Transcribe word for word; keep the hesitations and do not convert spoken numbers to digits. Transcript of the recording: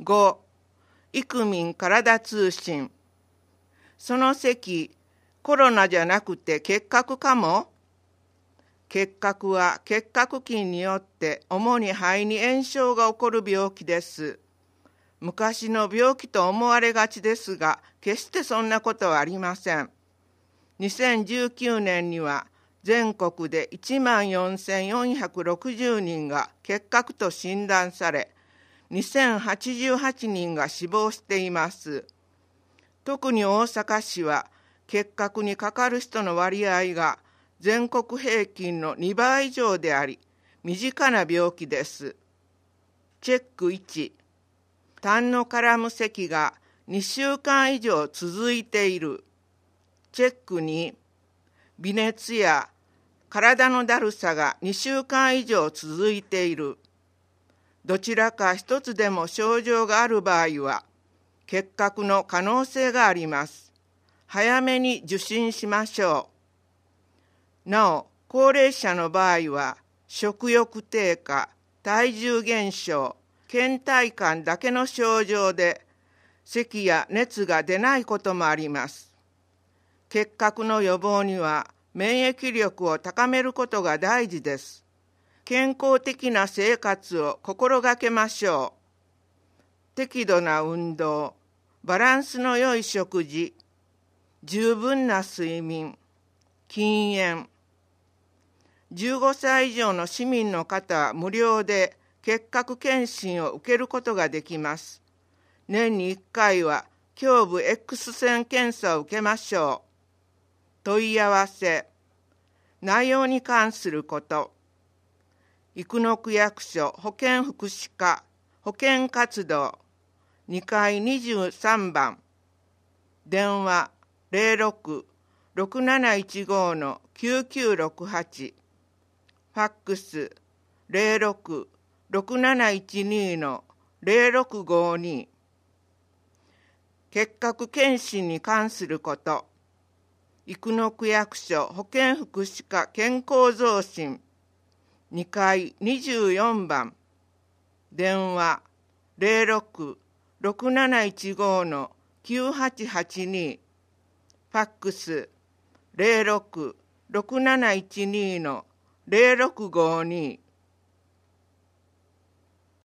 ご、イクミン体通信。その咳、コロナじゃなくて結核かも？結核は結核菌によって主に肺に炎症が起こる病気です。昔の病気と思われがちですが、決してそんなことはありません。にせんじゅうきゅうねんには全国でいちまんよんせんよんひゃくろくじゅうにんが結核と診断され、にせんはちじゅうはちにんが死亡しています。特に大阪市は結核にかかる人の割合が全国平均のにばい以上であり、身近な病気です。チェックいち、痰の絡む咳がにしゅうかん以上続いている。チェックに、微熱や体のだるさがにしゅうかん以上続いている。どちらか一つでも症状がある場合は、結核の可能性があります。早めに受診しましょう。なお、高齢者の場合は、食欲低下、体重減少、倦怠感だけの症状で、咳や熱が出ないこともあります。結核の予防には、免疫力を高めることが大事です。健康的な生活を心がけましょう。適度な運動、バランスの良い食事、十分な睡眠、禁煙。じゅうごさい以上の市民の方は無料で結核検診を受けることができます。年にいっかいは胸部 X 線検査を受けましょう。問い合わせ、内容に関すること、生野区役所保健福祉課保健活動にかいにじゅうさんばん、電話 ゼロろく ろくなないちご きゅうきゅうろくはち、ファックス ゼロろく ろくなないちに ゼロろくごに。結核検診に関すること、生野区役所保健福祉課健康増進にかいにじゅうよんばん、電話 ゼロろく ろくなないちご きゅうはちはちに、ファックス ゼロろく ろくなないちに ゼロろくごに。